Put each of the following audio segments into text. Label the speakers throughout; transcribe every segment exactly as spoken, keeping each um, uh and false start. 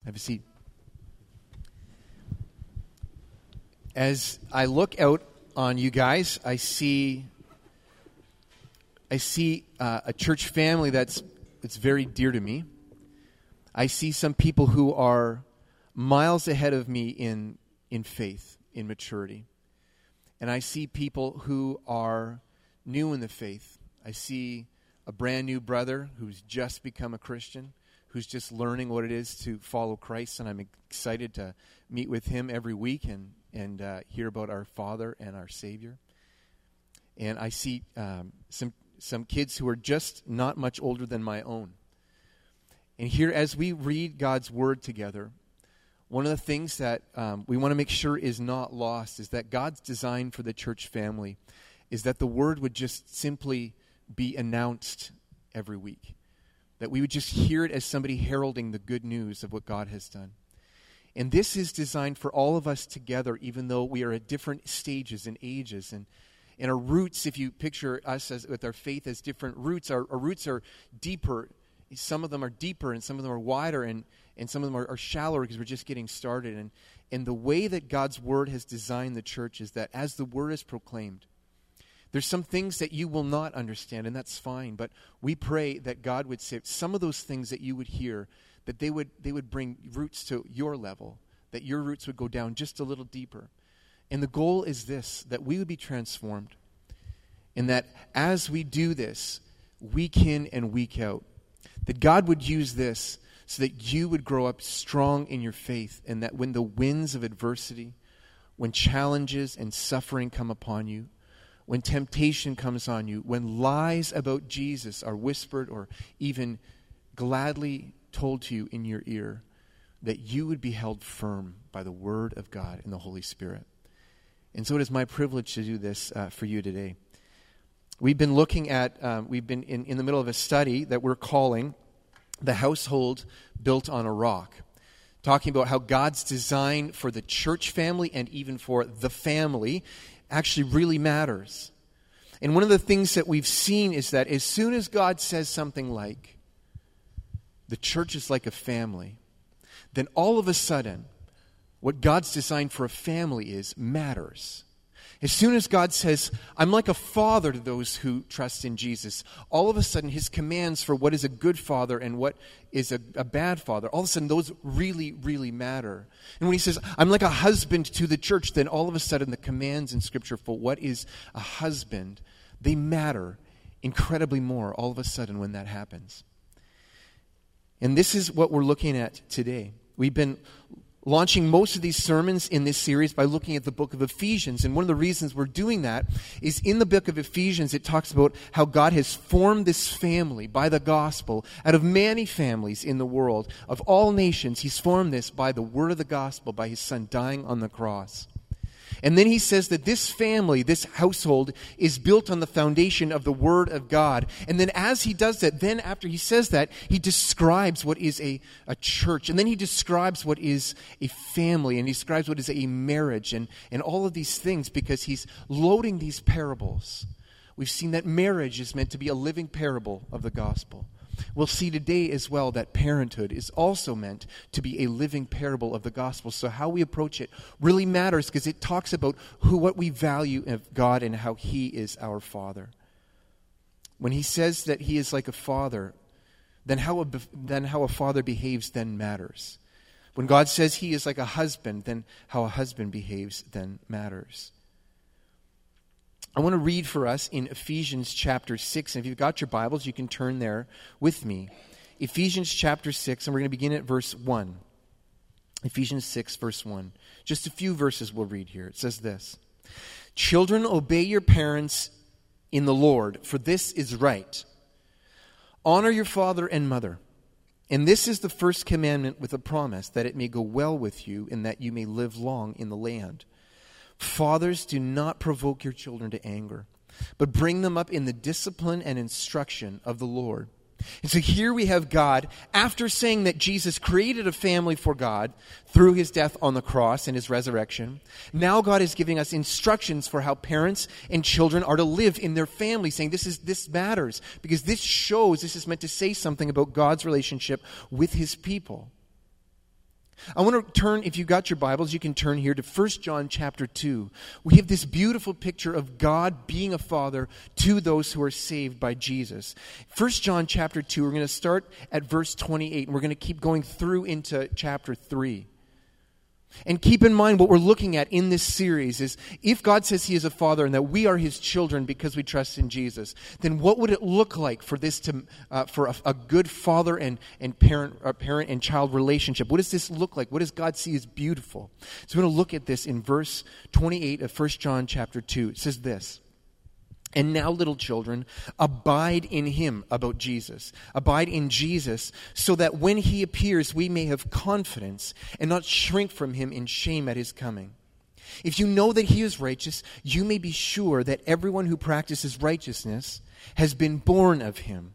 Speaker 1: Have a seat. As I look out on you guys, I see I see uh, a church family that's that's very dear to me. I see some people who are miles ahead of me in in faith, in maturity. And I see people who are new in the faith. I see a brand new brother who's just become a Christian, who's just learning what it is to follow Christ, and I'm excited to meet with him every week and, and uh, hear about our Father and our Savior. And I see um, some some kids who are just not much older than my own. And here, as we read God's Word together, one of the things that um, we want to make sure is not lost is that God's design for the church family is that the Word would just simply be announced every week. That we would just hear it as somebody heralding the good news of what God has done. And this is designed for all of us together, even though we are at different stages and ages. And, and our roots, if you picture us as with our faith as different roots, our, our roots are deeper. Some of them are deeper and some of them are wider, and, and some of them are, are shallower because we're just getting started. And, and the way that God's Word has designed the church is that as the Word is proclaimed, there's some things that you will not understand, and that's fine. But we pray that God would say some of those things that you would hear, that they would they would bring roots to your level, that your roots would go down just a little deeper. And the goal is this, that we would be transformed. And that as we do this, week in and week out, that God would use this so that you would grow up strong in your faith, and that when the winds of adversity, when challenges and suffering come upon you, when temptation comes on you, when lies about Jesus are whispered or even gladly told to you in your ear, that you would be held firm by the Word of God and the Holy Spirit. And so it is my privilege to do this uh, for you today. We've been looking at, um, we've been in, in the middle of a study that we're calling The Household Built on a Rock, talking about how God's design for the church family and even for the family actually really matters. And one of the things that we've seen is that as soon as God says something like, the church is like a family, then all of a sudden, what God's designed for a family is matters. As soon as God says, I'm like a father to those who trust in Jesus, all of a sudden his commands for what is a good father and what is a, a bad father, all of a sudden those really, really matter. And when he says, I'm like a husband to the church, then all of a sudden the commands in Scripture for what is a husband, they matter incredibly more all of a sudden when that happens. And this is what we're looking at today. We've been launching most of these sermons in this series by looking at the book of Ephesians. And one of the reasons we're doing that is in the book of Ephesians, it talks about how God has formed this family by the gospel out of many families in the world. Of all nations, he's formed this by the word of the gospel, by his son dying on the cross. And then he says that this family, this household, is built on the foundation of the Word of God. And then as he does that, then after he says that, he describes what is a, a church. And then he describes what is a family. And he describes what is a marriage and, and all of these things because he's loading these parables. We've seen that marriage is meant to be a living parable of the gospel. We'll see today as well that parenthood is also meant to be a living parable of the gospel. So how we approach it really matters because it talks about who, what we value of God and how he is our Father. When he says that he is like a father, then how a, then how a father behaves then matters. When God says he is like a husband, then how a husband behaves then matters. I want to read for us in Ephesians chapter six. And if you've got your Bibles, you can turn there with me. Ephesians chapter six, and we're going to begin at verse one. Ephesians six, verse one. Just a few verses we'll read here. It says this. Children, obey your parents in the Lord, for this is right. Honor your father and mother. And this is the first commandment with a promise, that it may go well with you and that you may live long in the land. Fathers, do not provoke your children to anger, but bring them up in the discipline and instruction of the Lord. And so here we have God, after saying that Jesus created a family for God through his death on the cross and his resurrection, now God is giving us instructions for how parents and children are to live in their family, saying this is this matters, because this shows, this is meant to say something about God's relationship with his people. I want to turn, if you've got your Bibles, you can turn here to First John chapter two. We have this beautiful picture of God being a father to those who are saved by Jesus. First John chapter two, we're going to start at verse twenty-eight, and we're going to keep going through into chapter three. And keep in mind what we're looking at in this series is if God says he is a father and that we are his children because we trust in Jesus, then what would it look like for this to uh, for a, a good father and, and parent uh, parent and child relationship? What does this look like? What does God see as beautiful? So we're going to look at this in verse twenty-eight of First John chapter two. It says this. And now, little children, abide in him, about Jesus. Abide in Jesus, so that when he appears, we may have confidence and not shrink from him in shame at his coming. If you know that he is righteous, you may be sure that everyone who practices righteousness has been born of him.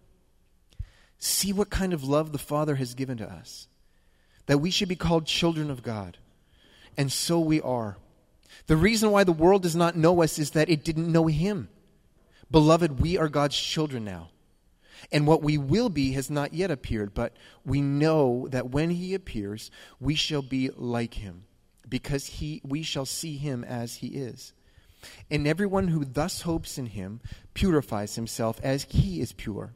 Speaker 1: See what kind of love the Father has given to us, that we should be called children of God. And so we are. The reason why the world does not know us is that it didn't know him. Beloved, we are God's children now, and what we will be has not yet appeared, but we know that when he appears, we shall be like him, because he we shall see him as he is. And everyone who thus hopes in him purifies himself as he is pure.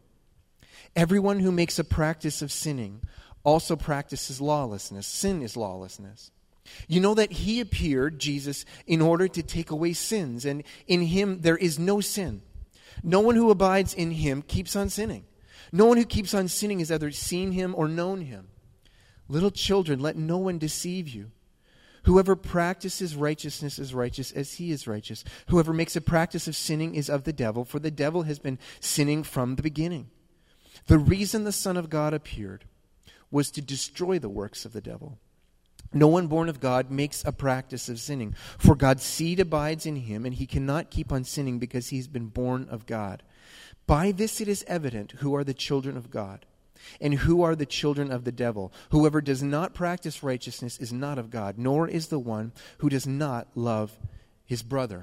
Speaker 1: Everyone who makes a practice of sinning also practices lawlessness. Sin is lawlessness. You know that he appeared, Jesus, in order to take away sins, and in him there is no sin. No one who abides in him keeps on sinning. No one who keeps on sinning has either seen him or known him. Little children, let no one deceive you. Whoever practices righteousness is righteous as he is righteous. Whoever makes a practice of sinning is of the devil, for the devil has been sinning from the beginning. The reason the Son of God appeared was to destroy the works of the devil. No one born of God makes a practice of sinning, for God's seed abides in him, and he cannot keep on sinning because he's been born of God. By this it is evident who are the children of God, and who are the children of the devil. Whoever does not practice righteousness is not of God, nor is the one who does not love his brother.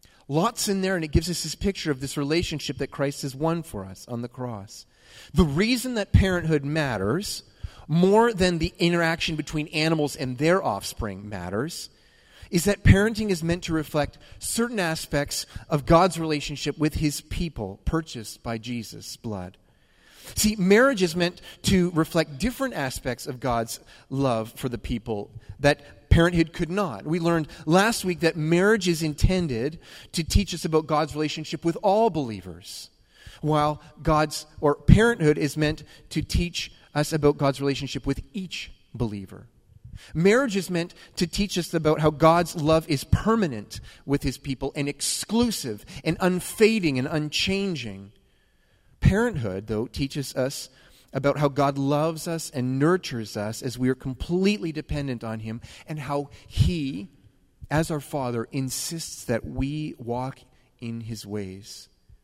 Speaker 1: Lots in there, and it gives us this picture of this relationship that Christ has won for us on the cross. The reason that parenthood matters more than the interaction between animals and their offspring matters, is that parenting is meant to reflect certain aspects of God's relationship with his people, purchased by Jesus' blood. See, marriage is meant to reflect different aspects of God's love for the people that parenthood could not. We learned last week that marriage is intended to teach us about God's relationship with all believers, while God's, or parenthood is meant to teach us about God's relationship with each believer. Marriage is meant to teach us about how God's love is permanent with his people and exclusive and unfading and unchanging. Parenthood, though, teaches us about how God loves us and nurtures us as we are completely dependent on him, and how he, as our Father, insists that we walk in his ways.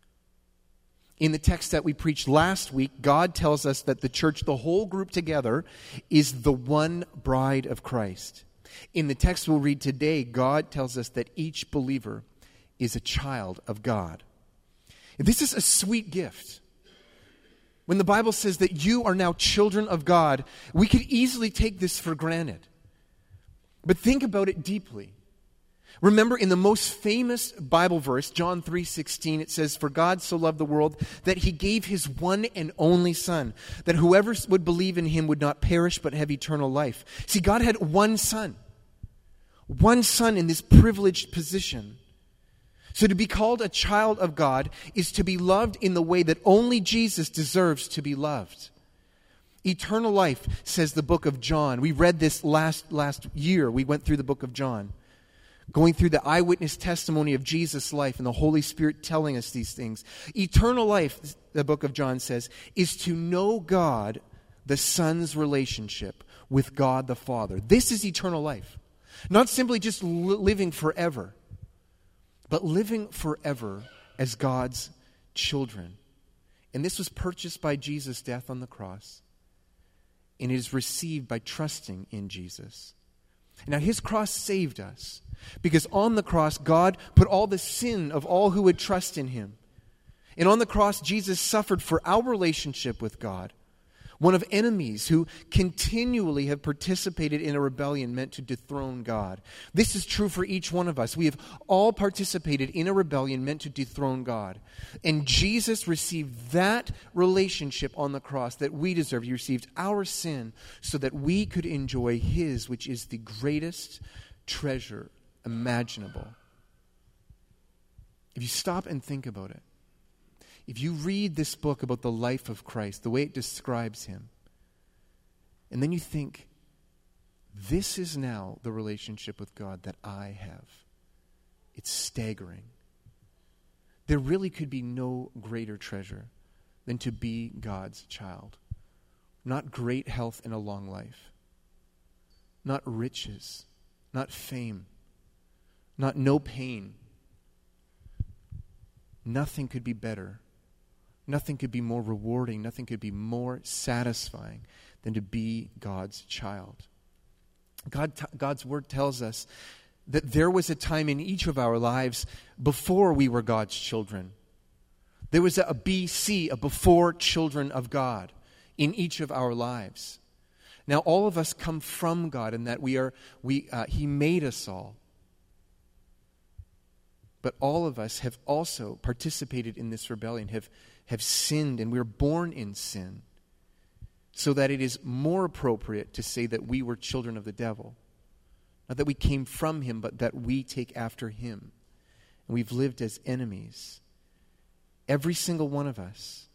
Speaker 1: In the text that we preached last week, God tells us that the church, the whole group together, is the one bride of Christ. In the text we'll read today, God tells us that each believer is a child of God. This is a sweet gift. When the Bible says that you are now children of God, we could easily take this for granted. But think about it deeply. Remember, in the most famous Bible verse, John three sixteen, it says, "For God so loved the world that he gave his one and only Son, that whoever would believe in him would not perish but have eternal life." See, God had one Son. One Son in this privileged position. So to be called a child of God is to be loved in the way that only Jesus deserves to be loved. Eternal life, says the book of John. We read this last, last year. We went through the book of John, going through the eyewitness testimony of Jesus' life and the Holy Spirit telling us these things. Eternal life, the book of John says, is to know God, the Son's relationship with God the Father. This is eternal life. Not simply just li- living forever, but living forever as God's children. And this was purchased by Jesus' death on the cross. And it is received by trusting in Jesus. Now, his cross saved us, because on the cross, God put all the sin of all who would trust in him. And on the cross, Jesus suffered for our relationship with God, one of enemies who continually have participated in a rebellion meant to dethrone God. This is true for each one of us. We have all participated in a rebellion meant to dethrone God. And Jesus received that relationship on the cross that we deserve. He received our sin so that we could enjoy His, which is the greatest treasure imaginable. If you stop and think about it, if you read this book about the life of Christ, the way it describes Him, and then you think, this is now the relationship with God that I have, it's staggering. There really could be no greater treasure than to be God's child. Not great health and a long life. Not riches. Not fame. Not no pain. Nothing could be better. Nothing could be more rewarding. Nothing could be more satisfying than to be God's child. God, t- God's word tells us that there was a time in each of our lives before we were God's children. There was a, a B C, a before children of God in each of our lives. Now all of us come from God in that we are we uh, He made us all. But all of us have also participated in this rebellion, have, have sinned, and we're born in sin, so that it is more appropriate to say that we were children of the devil. Not that we came from him, but that we take after him. And we've lived as enemies. Every single one of us.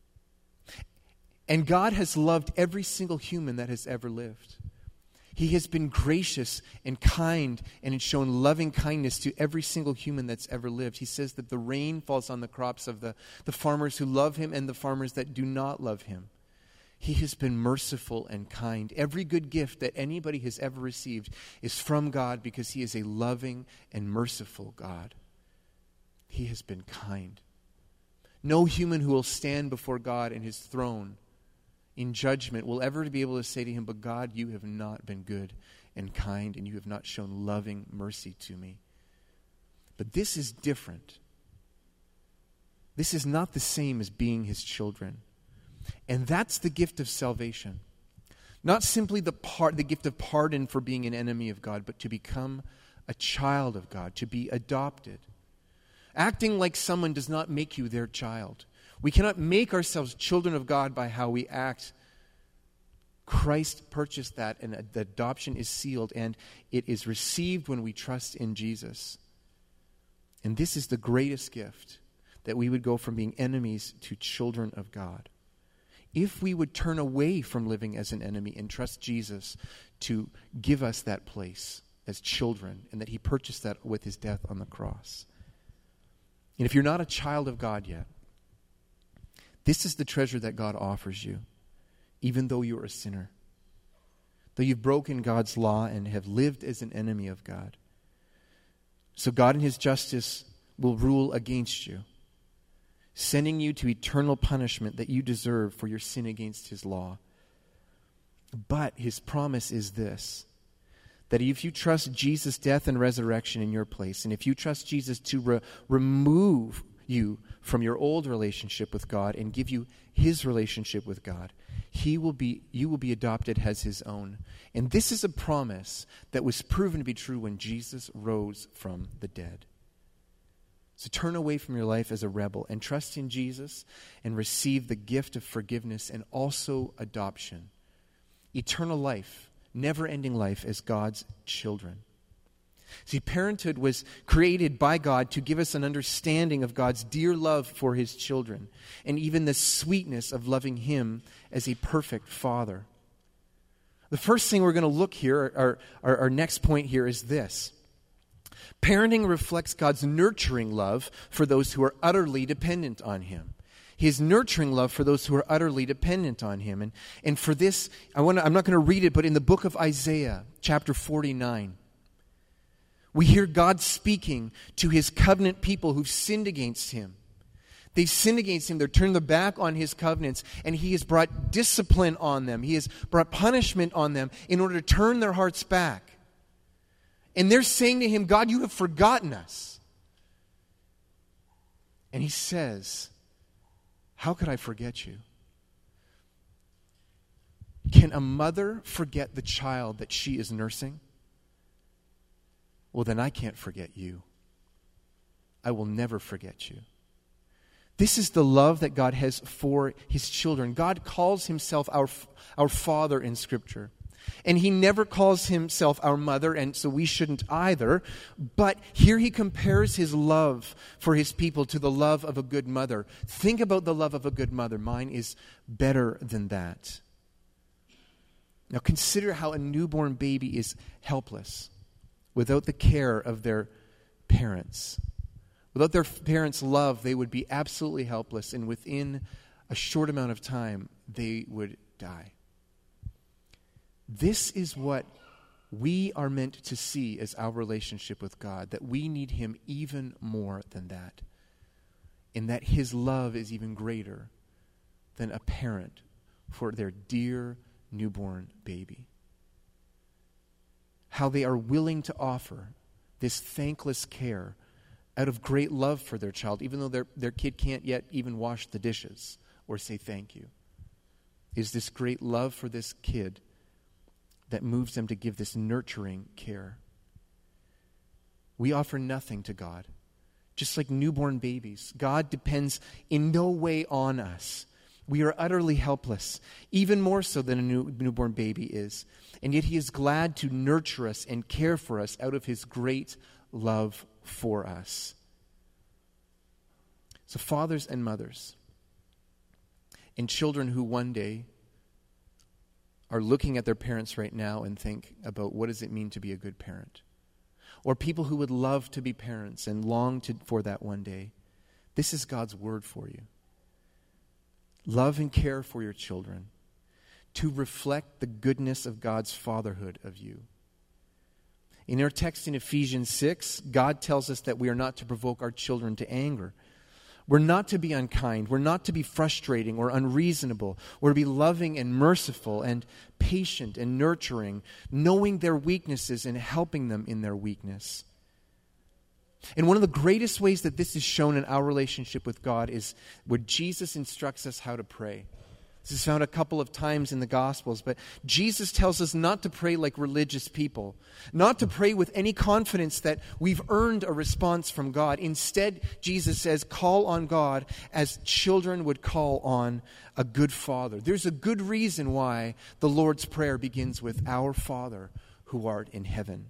Speaker 1: And God has loved every single human that has ever lived. He has been gracious and kind and has shown loving kindness to every single human that's ever lived. He says that the rain falls on the crops of the, the farmers who love him and the farmers that do not love him. He has been merciful and kind. Every good gift that anybody has ever received is from God because He is a loving and merciful God. He has been kind. No human who will stand before God and His throne in judgment will ever be able to say to Him, but God, you have not been good and kind, and you have not shown loving mercy to me. But this is different. This is not the same as being His children. And that's the gift of salvation. Not simply the part, the gift of pardon for being an enemy of God, but to become a child of God, to be adopted. Acting like someone does not make you their child. We cannot make ourselves children of God by how we act. Christ purchased that, and the adoption is sealed, and it is received when we trust in Jesus. And this is the greatest gift, that we would go from being enemies to children of God. If we would turn away from living as an enemy and trust Jesus to give us that place as children, and that He purchased that with His death on the cross. And if you're not a child of God yet, this is the treasure that God offers you, even though you're a sinner. Though you've broken God's law and have lived as an enemy of God. So God in His justice will rule against you, sending you to eternal punishment that you deserve for your sin against His law. But His promise is this, that if you trust Jesus' death and resurrection in your place, and if you trust Jesus to re- remove you from your old relationship with God and give you His relationship with God, He will be, you will be adopted as His own. And this is a promise that was proven to be true when Jesus rose from the dead. So turn away from your life as a rebel and trust in Jesus and receive the gift of forgiveness and also adoption. Eternal life, never-ending life as God's children. See, parenthood was created by God to give us an understanding of God's dear love for His children, and even the sweetness of loving Him as a perfect Father. The first thing we're going to look here, our, our, our next point here, is this. Parenting reflects God's nurturing love for those who are utterly dependent on Him. His nurturing love for those who are utterly dependent on Him. And, and for this, I want I'm not going to read it, but in the book of Isaiah, chapter forty-nine, we hear God speaking to His covenant people who've sinned against Him. They've sinned against Him. They're turned their back on His covenants, and He has brought discipline on them. He has brought punishment on them in order to turn their hearts back. And they're saying to Him, God, you have forgotten us. And He says, how could I forget you? Can a mother forget the child that she is nursing? Well, then I can't forget you. I will never forget you. This is the love that God has for his children. God calls himself our, our Father in Scripture. And he never calls himself our mother, and so we shouldn't either. But here he compares his love for his people to the love of a good mother. Think about the love of a good mother. Mine is better than that. Now consider how a newborn baby is helpless without the care of their parents. Without their parents' love, they would be absolutely helpless, and within a short amount of time, they would die. This is what we are meant to see as our relationship with God, that we need him even more than that, and that his love is even greater than a parent for their dear newborn baby. How they are willing to offer this thankless care out of great love for their child, even though their, their kid can't yet even wash the dishes or say thank you. Is this great love for this kid that moves them to give this nurturing care. We offer nothing to God. Just like newborn babies, God depends in no way on us. We are utterly helpless, even more so than a new, newborn baby is. And yet he is glad to nurture us and care for us out of his great love for us. So fathers and mothers, and children who one day are looking at their parents right now and think about what does it mean to be a good parent. Or people who would love to be parents and long to, for that one day. This is God's word for you. Love and care for your children to reflect the goodness of God's fatherhood of you. In our text in Ephesians six, God tells us that we are not to provoke our children to anger. We're not to be unkind. We're not to be frustrating or unreasonable. We're to be loving and merciful and patient and nurturing, knowing their weaknesses and helping them in their weakness. And one of the greatest ways that this is shown in our relationship with God is where Jesus instructs us how to pray. This is found a couple of times in the Gospels, but Jesus tells us not to pray like religious people, not to pray with any confidence that we've earned a response from God. Instead, Jesus says, call on God as children would call on a good father. There's a good reason why the Lord's Prayer begins with, Our Father who art in heaven.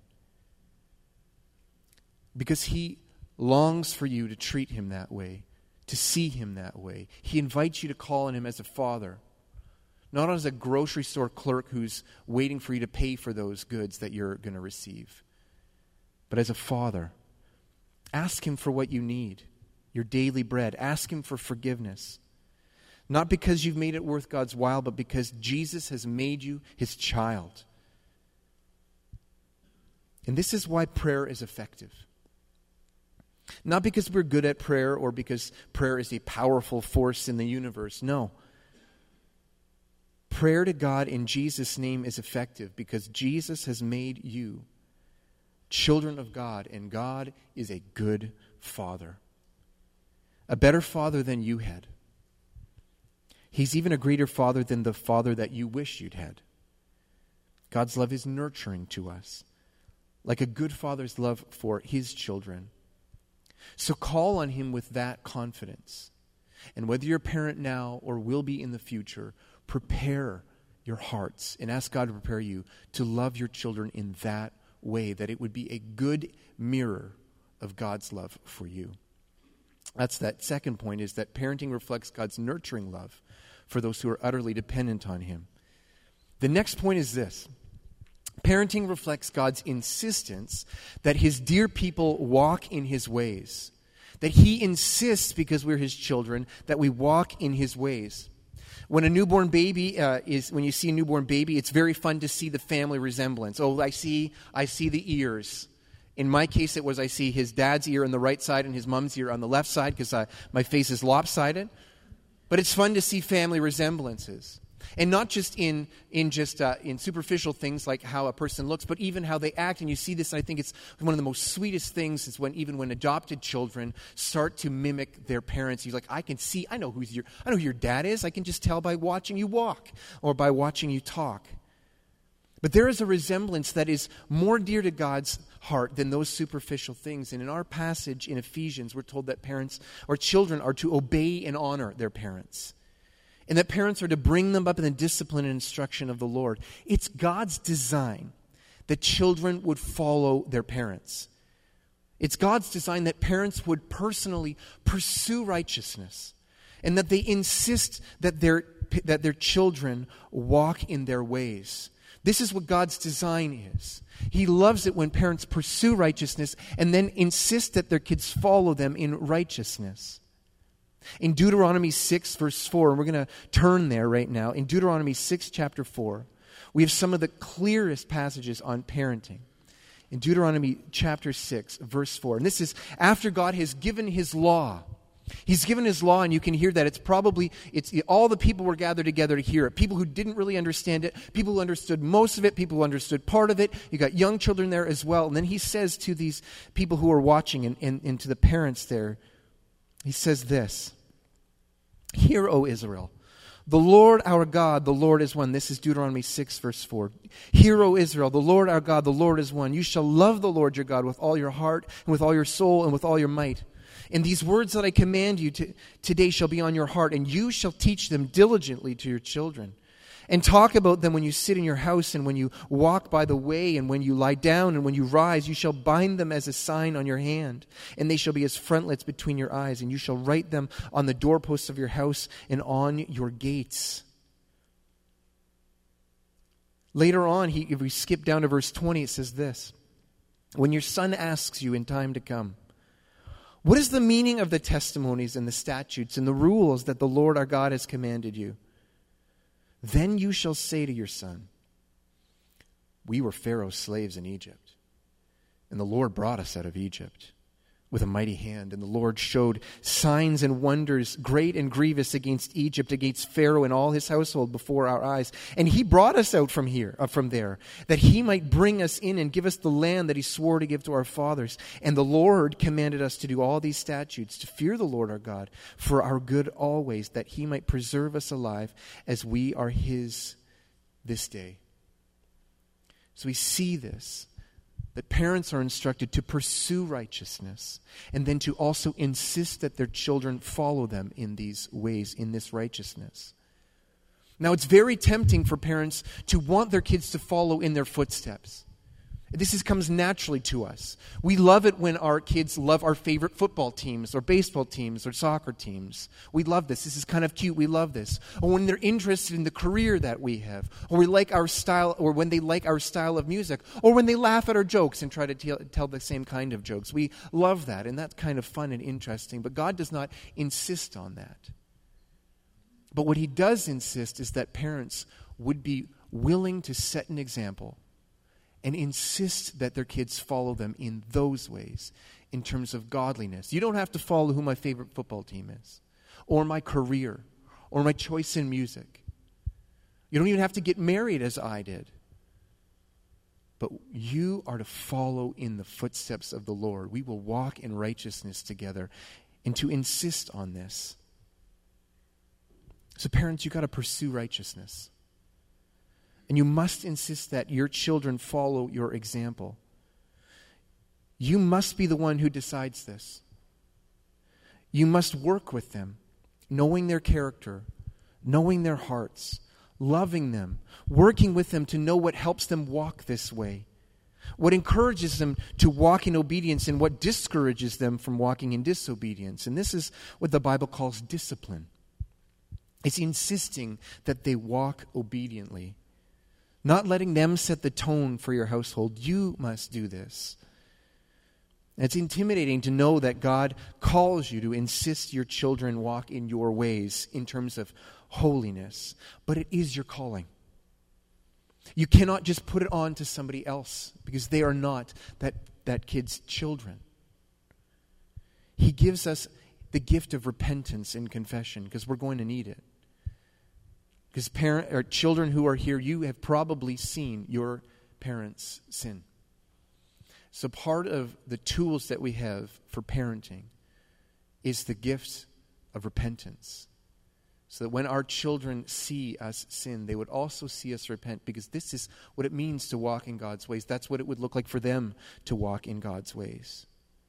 Speaker 1: Because he longs for you to treat him that way, to see him that way. He invites you to call on him as a father, not as a grocery store clerk who's waiting for you to pay for those goods that you're going to receive, but as a father. Ask him for what you need, your daily bread. Ask him for forgiveness. Not because you've made it worth God's while, but because Jesus has made you his child. And this is why prayer is effective. Not because we're good at prayer or because prayer is a powerful force in the universe. No. Prayer to God in Jesus' name is effective because Jesus has made you children of God, and God is a good father. A better father than you had. He's even a greater father than the father that you wish you'd had. God's love is nurturing to us, like a good father's love for his children. So call on him with that confidence. And whether you're a parent now or will be in the future, prepare your hearts and ask God to prepare you to love your children in that way, that it would be a good mirror of God's love for you. That's that second point, is that parenting reflects God's nurturing love for those who are utterly dependent on him. The next point is this. Parenting reflects God's insistence that his dear people walk in his ways. That he insists, because we're his children, that we walk in his ways. When a newborn baby uh, is, when you see a newborn baby, it's very fun to see the family resemblance. Oh, I see, I see the ears. In my case, it was I see his dad's ear on the right side and his mom's ear on the left side because my face is lopsided. But it's fun to see family resemblances. And not just in in just uh, in superficial things like how a person looks, but even how they act. And you see this, and I think it's one of the most sweetest things is when even when adopted children start to mimic their parents. You're like, I can see, I know who's your, I know who your dad is. I can just tell by watching you walk or by watching you talk. But there is a resemblance that is more dear to God's heart than those superficial things. And in our passage in Ephesians, we're told that parents or children are to obey and honor their parents. And that parents are to bring them up in the discipline and instruction of the Lord. It's God's design that children would follow their parents. It's God's design that parents would personally pursue righteousness and that they insist that their, that their children walk in their ways. This is what God's design is. He loves it when parents pursue righteousness and then insist that their kids follow them in righteousness. In Deuteronomy six, verse four, and we're going to turn there right now. In Deuteronomy six, chapter four, we have some of the clearest passages on parenting. In Deuteronomy chapter six, verse four, and this is after God has given His law. He's given His law, and you can hear that. It's probably, it's all the people were gathered together to hear it. People who didn't really understand it, people who understood most of it, people who understood part of it. You got young children there as well. And then He says to these people who are watching and, and, and to the parents there, He says this, "Hear, O Israel, the Lord our God, the Lord is one." This is Deuteronomy six, verse four. "Hear, O Israel, the Lord our God, the Lord is one. You shall love the Lord your God with all your heart and with all your soul and with all your might. And these words that I command you to, today shall be on your heart, and you shall teach them diligently to your children. And talk about them when you sit in your house and when you walk by the way and when you lie down and when you rise. You shall bind them as a sign on your hand, and they shall be as frontlets between your eyes. And you shall write them on the doorposts of your house and on your gates." Later on, he, if we skip down to verse twenty, it says this, "When your son asks you in time to come, what is the meaning of the testimonies and the statutes and the rules that the Lord our God has commanded you? Then you shall say to your son, we were Pharaoh's slaves in Egypt, and the Lord brought us out of Egypt with a mighty hand. And the Lord showed signs and wonders great and grievous against Egypt, against Pharaoh and all his household before our eyes. And he brought us out from here, uh, from there, that he might bring us in and give us the land that he swore to give to our fathers. And the Lord commanded us to do all these statutes, to fear the Lord our God for our good always, that he might preserve us alive as we are his this day." So we see this, that parents are instructed to pursue righteousness and then to also insist that their children follow them in these ways, in this righteousness. Now, it's very tempting for parents to want their kids to follow in their footsteps. This is, comes naturally to us. We love it when our kids love our favorite football teams or baseball teams or soccer teams. We love this. This is kind of cute. We love this. Or when they're interested in the career that we have. Or we like our style, or when they like our style of music. Or when they laugh at our jokes and try to tell, tell the same kind of jokes. We love that, and that's kind of fun and interesting. But God does not insist on that. But what he does insist is that parents would be willing to set an example and insist that their kids follow them in those ways in terms of godliness. You don't have to follow who my favorite football team is, or my career, or my choice in music. You don't even have to get married as I did. But you are to follow in the footsteps of the Lord. We will walk in righteousness together, and to insist on this. So parents, you've got to pursue righteousness. And you must insist that your children follow your example. You must be the one who decides this. You must work with them, knowing their character, knowing their hearts, loving them, working with them to know what helps them walk this way, what encourages them to walk in obedience, and what discourages them from walking in disobedience. And this is what the Bible calls discipline. It's insisting that they walk obediently. Not letting them set the tone for your household. You must do this. It's intimidating to know that God calls you to insist your children walk in your ways in terms of holiness. But it is your calling. You cannot just put it on to somebody else because they are not that, that kid's children. He gives us the gift of repentance and confession because we're going to need it. Because parent or children who are here, you have probably seen your parents sin. So part of the tools that we have for parenting is the gift of repentance. So that when our children see us sin, they would also see us repent, because this is what it means to walk in God's ways. That's what it would look like for them to walk in God's ways.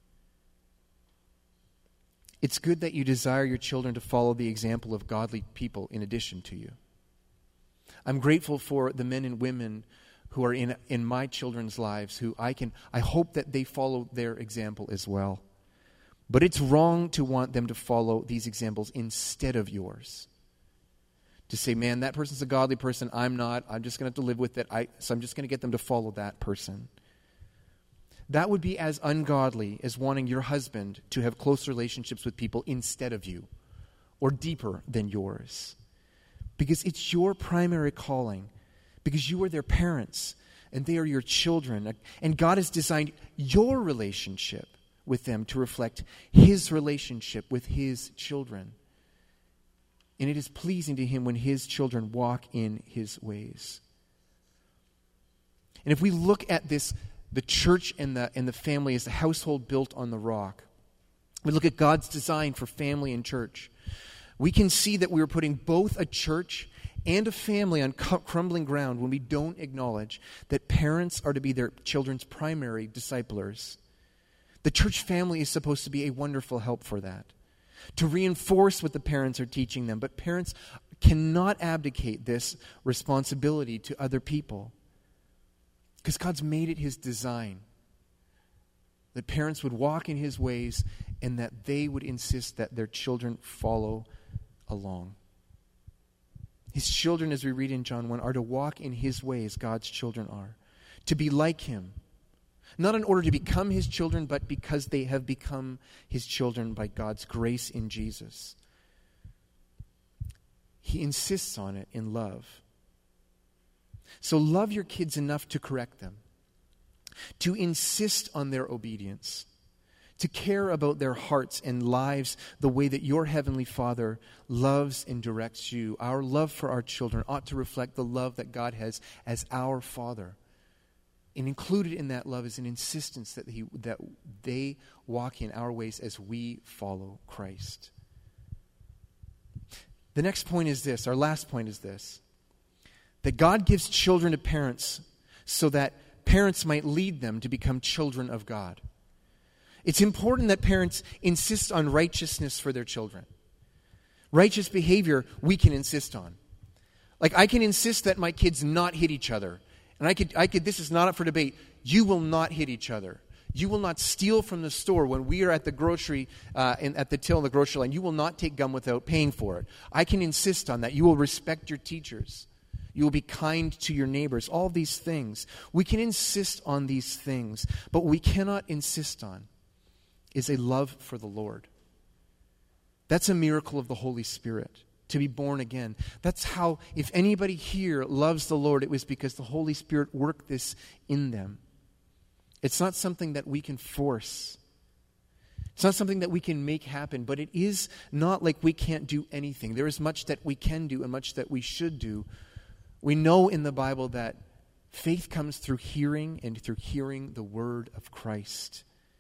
Speaker 1: It's good that you desire your children to follow the example of godly people in addition to you. I'm grateful for the men and women who are in in my children's lives, who I can I hope that they follow their example as well. But it's wrong to want them to follow these examples instead of yours. To say, man, that person's a godly person, I'm not, I'm just going to have to live with it, I, so I'm just going to get them to follow that person. That would be as ungodly as wanting your husband to have close relationships with people instead of you, or deeper than yours. Because it's your primary calling. Because you are their parents and they are your children. And God has designed your relationship with them to reflect His relationship with His children. And it is pleasing to Him when His children walk in His ways. And if we look at this, the church and the, and the family as the household built on the rock, we look at God's design for family and church, we can see that we are putting both a church and a family on crumbling ground when we don't acknowledge that parents are to be their children's primary disciplers. The church family is supposed to be a wonderful help for that, to reinforce what the parents are teaching them. But parents cannot abdicate this responsibility to other people, because God's made it His design that parents would walk in His ways and that they would insist that their children follow along. His children, as we read in John one, are to walk in His ways. God's children are. To be like Him. Not in order to become His children, but because they have become His children by God's grace in Jesus. He insists on it in love. So love your kids enough to correct them. To insist on their obedience. To care about their hearts and lives the way that your Heavenly Father loves and directs you. Our love for our children ought to reflect the love that God has as our Father. And included in that love is an insistence that he, that they walk in our ways as we follow Christ. The next point is this, our last point is this, that God gives children to parents so that parents might lead them to become children of God. It's important that parents insist on righteousness for their children. Righteous behavior we can insist on. Like, I can insist that my kids not hit each other. And I could, I could. This is not up for debate. You will not hit each other. You will not steal from the store when we are at the grocery, uh, in, at the till in the grocery line. You will not take gum without paying for it. I can insist on that. You will respect your teachers. You will be kind to your neighbors. All these things. We can insist on these things. But what we cannot insist on is a love for the Lord. That's a miracle of the Holy Spirit. To be born again. That's how, if anybody here loves the Lord, it was because the Holy Spirit worked this in them. It's not something that we can force. It's not something that we can make happen, but it is not like we can't do anything. There is much that we can do and much that we should do. We know in the Bible that faith comes through hearing, and through hearing the word of Christ.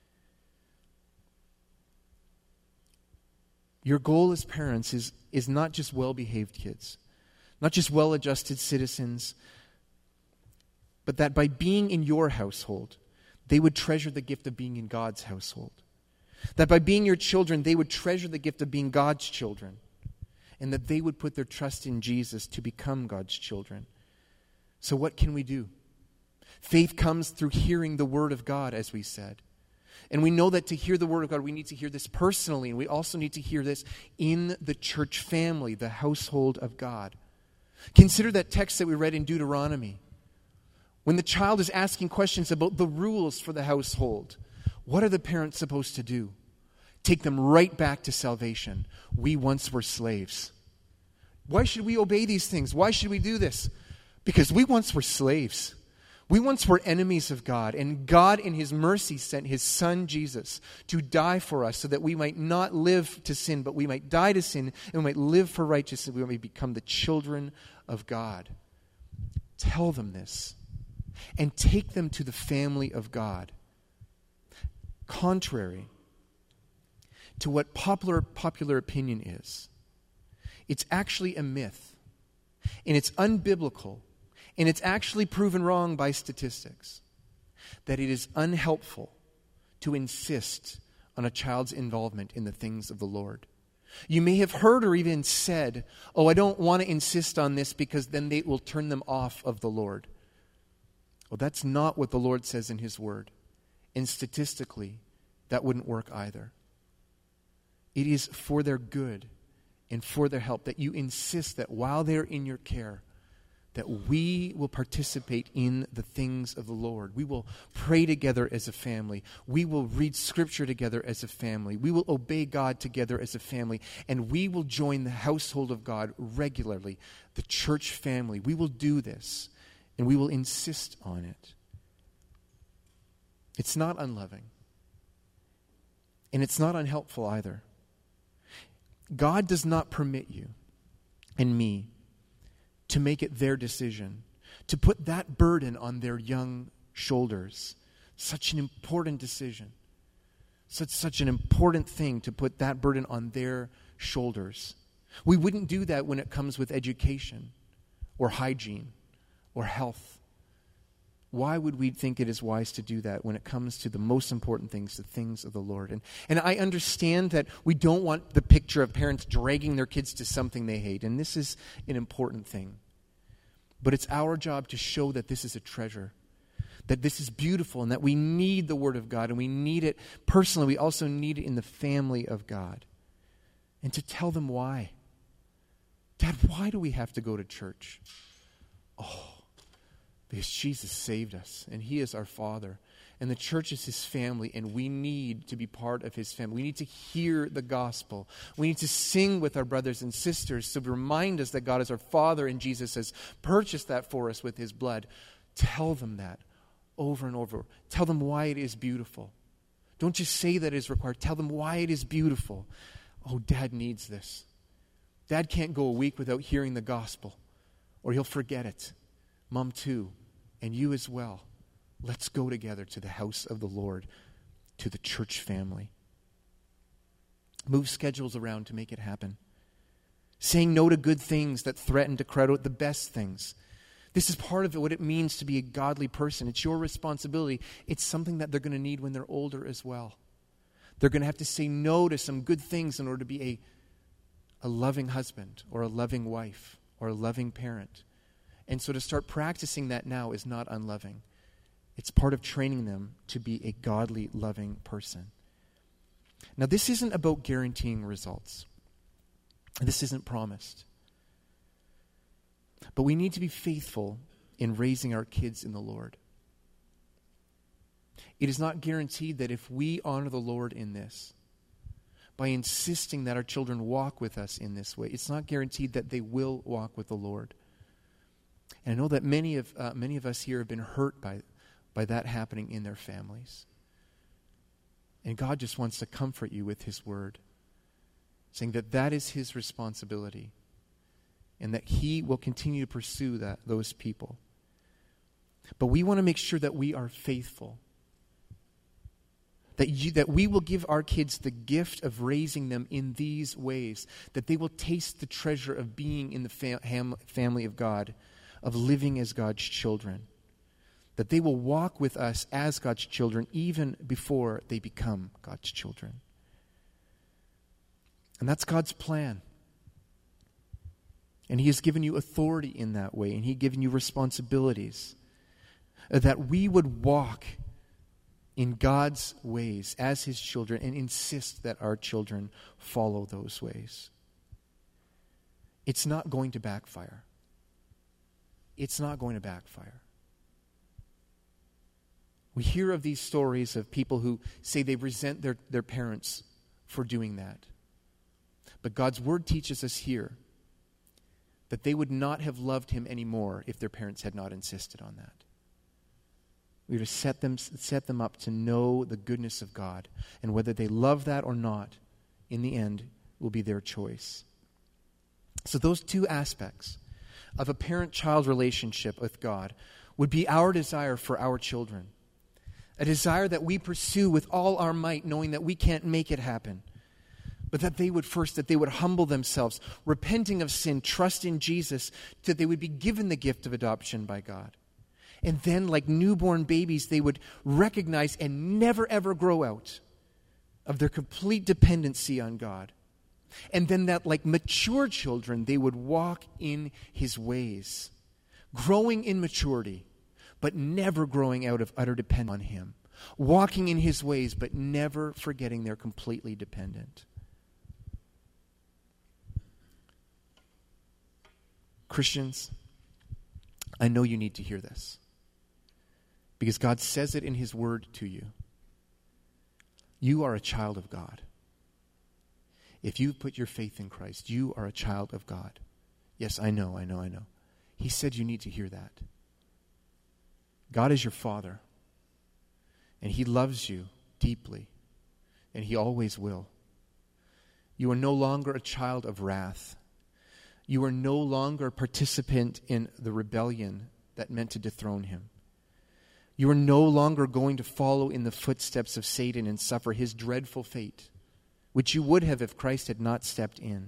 Speaker 1: Your goal as parents is, is not just well-behaved kids, not just well-adjusted citizens, but that by being in your household, they would treasure the gift of being in God's household. That by being your children, they would treasure the gift of being God's children. And that they would put their trust in Jesus to become God's children. So what can we do? Faith comes through hearing the word of God, as we said. And we know that to hear the word of God, we need to hear this personally. And we also need to hear this in the church family, the household of God. Consider that text that we read in Deuteronomy. When the child is asking questions about the rules for the household, what are the parents supposed to do? Take them right back to salvation. We once were slaves. Why should we obey these things? Why should we do this? Because we once were slaves. We once were enemies of God, and God in His mercy sent His Son Jesus to die for us so that we might not live to sin, but we might die to sin and we might live for righteousness, we might become the children of God. Tell them this and take them to the family of God. Contrary to what popular popular opinion is, it's actually a myth, and it's unbiblical, and it's actually proven wrong by statistics, that it is unhelpful to insist on a child's involvement in the things of the Lord. You may have heard or even said, oh, I don't want to insist on this because then they will turn them off of the Lord. Well, that's not what the Lord says in His Word. And statistically, that wouldn't work either. It is for their good and for their help that you insist that while they're in your care, that we will participate in the things of the Lord. We will pray together as a family. We will read Scripture together as a family. We will obey God together as a family. And we will join the household of God regularly, the church family. We will do this, and we will insist on it. It's not unloving. And it's not unhelpful either. God does not permit you and me to make it their decision, to put that burden on their young shoulders. Such an important decision. Such, such an important thing to put that burden on their shoulders. We wouldn't do that when it comes with education or hygiene or health. Why would we think it is wise to do that when it comes to the most important things, the things of the Lord? And, and I understand that we don't want the picture of parents dragging their kids to something they hate, and this is an important thing. But it's our job to show that this is a treasure, that this is beautiful, and that we need the Word of God, and we need it personally. We also need it in the family of God. And to tell them why. Dad, why do we have to go to church? Oh, because Jesus saved us, and He is our Father, and the church is His family, and we need to be part of His family. We need to hear the gospel. We need to sing with our brothers and sisters to remind us that God is our Father, and Jesus has purchased that for us with His blood. Tell them that over and over. Tell them why it is beautiful. Don't just say that it is required. Tell them why it is beautiful. Oh, Dad needs this. Dad can't go a week without hearing the gospel, or he'll forget it. Mom too, and you as well. Let's go together to the house of the Lord, to the church family. Move schedules around to make it happen. Saying no to good things that threaten to crowd out the best things. This is part of it, what it means to be a godly person. It's your responsibility. It's something that they're going to need when they're older as well. They're going to have to say no to some good things in order to be a, a loving husband or a loving wife or a loving parent. And so to start practicing that now is not unloving. It's part of training them to be a godly, loving person. Now, this isn't about guaranteeing results. This isn't promised. But we need to be faithful in raising our kids in the Lord. It is not guaranteed that if we honor the Lord in this, by insisting that our children walk with us in this way, it's not guaranteed that they will walk with the Lord. And I know that many of uh, many of us here have been hurt by, by that happening in their families. And God just wants to comfort you with His word, saying that that is His responsibility, and that He will continue to pursue that those people. But we want to make sure that we are faithful, that you, that we will give our kids the gift of raising them in these ways, that they will taste the treasure of being in the fam- ham- family of God, of living as God's children, that they will walk with us as God's children even before they become God's children. And that's God's plan. And He has given you authority in that way, and He has given you responsibilities, that we would walk in God's ways as His children and insist that our children follow those ways. It's not going to backfire. It's not going to backfire. We hear of these stories of people who say they resent their, their parents for doing that. But God's word teaches us here that they would not have loved Him anymore if their parents had not insisted on that. We would have set them, set them up to know the goodness of God. And whether they love that or not, in the end, will be their choice. So those two aspects of a parent-child relationship with God would be our desire for our children. A desire that we pursue with all our might, knowing that we can't make it happen. But that they would first, that they would humble themselves, repenting of sin, trust in Jesus, that they would be given the gift of adoption by God. And then, like newborn babies, they would recognize and never ever grow out of their complete dependency on God. And then that, like mature children, they would walk in His ways, growing in maturity, but never growing out of utter dependence on Him. Walking in His ways, but never forgetting they're completely dependent. Christians, I know you need to hear this, because God says it in His word to you. You are a child of God. If you put your faith in Christ, you are a child of God. Yes, I know, I know, I know. He said you need to hear that. God is your Father, and He loves you deeply, and He always will. You are no longer a child of wrath. You are no longer a participant in the rebellion that meant to dethrone Him. You are no longer going to follow in the footsteps of Satan and suffer his dreadful fate, which you would have if Christ had not stepped in.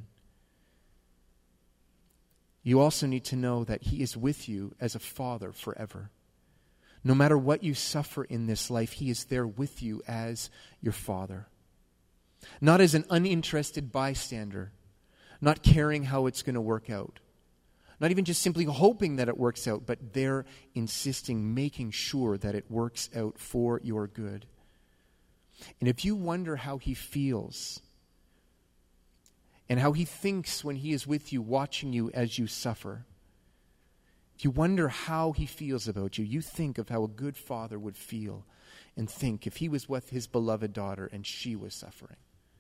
Speaker 1: You also need to know that He is with you as a father forever. No matter what you suffer in this life, He is there with you as your Father. Not as an uninterested bystander, not caring how it's going to work out. Not even just simply hoping that it works out, but they're insisting, making sure that it works out for your good. And if you wonder how He feels and how He thinks when He is with you, watching you as you suffer, if you wonder how He feels about you, you think of how a good father would feel and think if he was with his beloved daughter and she was suffering.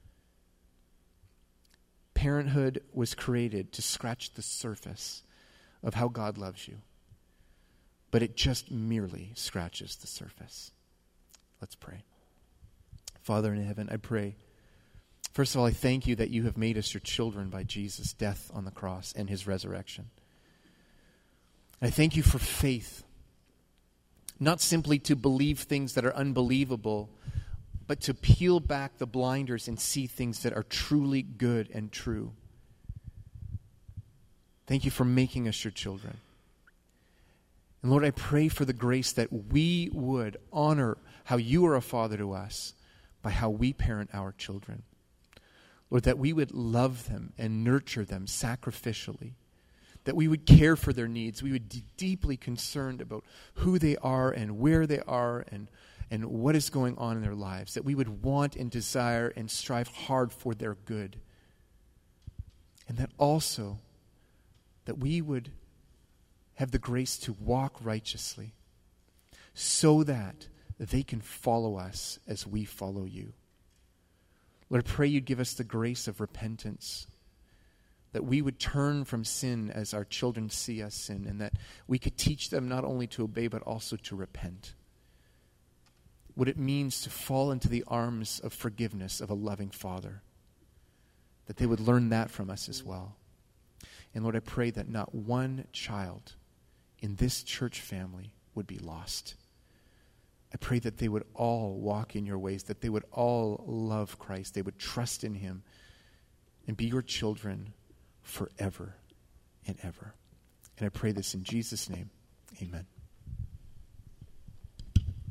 Speaker 1: Parenthood was created to scratch the surface of how God loves you. But it just merely scratches the surface. Let's pray. Father in heaven, I pray, first of all, I thank you that you have made us your children by Jesus' death on the cross and His resurrection. I thank you for faith, not simply to believe things that are unbelievable, but to peel back the blinders and see things that are truly good and true. Thank you for making us your children. And Lord, I pray for the grace that we would honor how you are a father to us by how we parent our children. Lord, that we would love them and nurture them sacrificially. That we would care for their needs. We would be deeply concerned about who they are and where they are and and what is going on in their lives, that we would want and desire and strive hard for their good. And that also, that we would have the grace to walk righteously so that they can follow us as we follow you. Lord, I pray you'd give us the grace of repentance, that we would turn from sin as our children see us sin, and that we could teach them not only to obey but also to repent. What it means to fall into the arms of forgiveness of a loving Father. That they would learn that from us as well. And Lord, I pray that not one child in this church family would be lost. I pray that they would all walk in your ways, that they would all love Christ, they would trust in Him, and be your children forever and ever. And I pray this in Jesus' name. Amen.